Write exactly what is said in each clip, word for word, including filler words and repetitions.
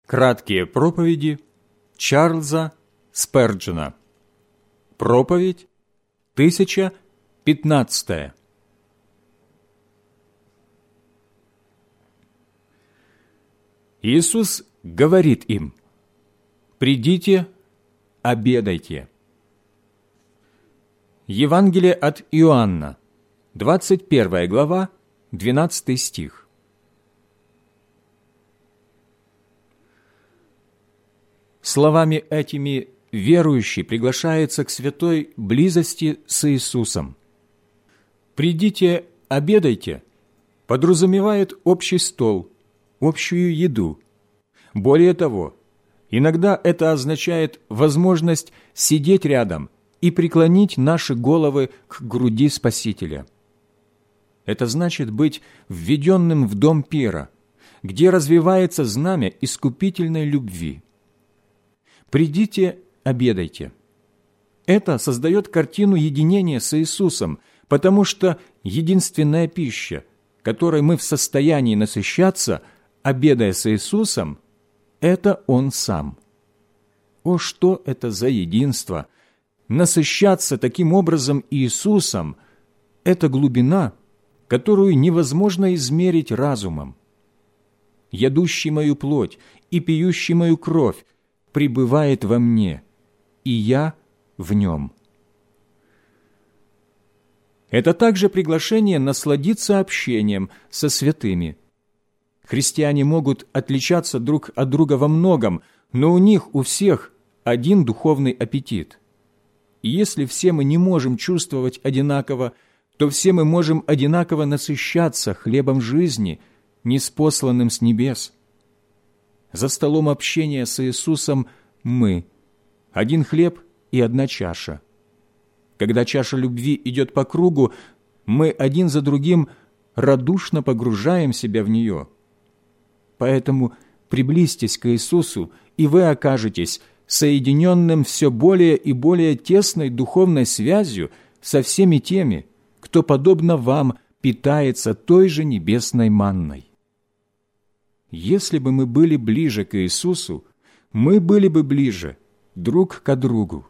Краткие проповеди Чарльза Сперджена. Проповедь тысяча пятнадцатая. Иисус говорит им: «Придите, обедайте». Евангелие от Иоанна, двадцать первая глава, двенадцатый стих. Словами этими верующий приглашается к святой близости с Иисусом. «Придите, обедайте» подразумевает общий стол, общую еду. Более того, иногда это означает возможность сидеть рядом и преклонить наши головы к груди Спасителя. Это значит быть введенным в дом пира, где развивается знамя искупительной любви. «Придите, обедайте». Это создает картину единения с Иисусом, потому что единственная пища, которой мы в состоянии насыщаться, обедая с Иисусом, это Он Сам. О, что это за единство! Насыщаться таким образом Иисусом – это глубина, которую невозможно измерить разумом. «Ядущий мою плоть и пьющий мою кровь пребывает во мне, и я в нем». Это также приглашение насладиться общением со святыми. Христиане могут отличаться друг от друга во многом, но у них у всех один духовный аппетит. И если все мы не можем чувствовать одинаково, то все мы можем одинаково насыщаться хлебом жизни, ниспосланным с небес. За столом общения с Иисусом мы – один хлеб и одна чаша. Когда чаша любви идет по кругу, мы один за другим радушно погружаем себя в нее. Поэтому приблизьтесь к Иисусу, и вы окажетесь соединенным все более и более тесной духовной связью со всеми теми, кто, подобно вам, питается той же небесной манной. Если бы мы были ближе к Иисусу, мы были бы ближе друг к другу.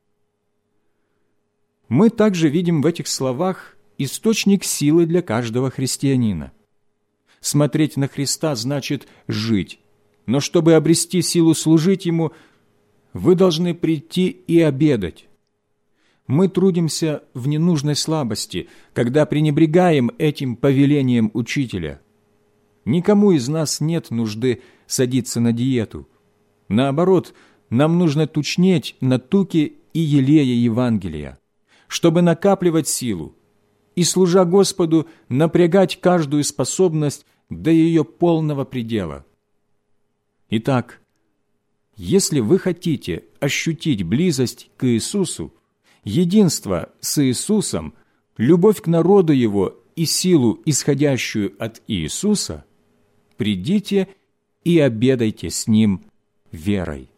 Мы также видим в этих словах источник силы для каждого христианина. Смотреть на Христа значит жить, но чтобы обрести силу служить Ему, вы должны прийти и обедать. Мы трудимся в ненужной слабости, когда пренебрегаем этим повелением Учителя. Никому из нас нет нужды садиться на диету. Наоборот, нам нужно тучнеть на туке и елее Евангелия, чтобы накапливать силу и, служа Господу, напрягать каждую способность до ее полного предела. Итак, если вы хотите ощутить близость к Иисусу, единство с Иисусом, любовь к народу Его и силу, исходящую от Иисуса, придите и обедайте с Ним верой.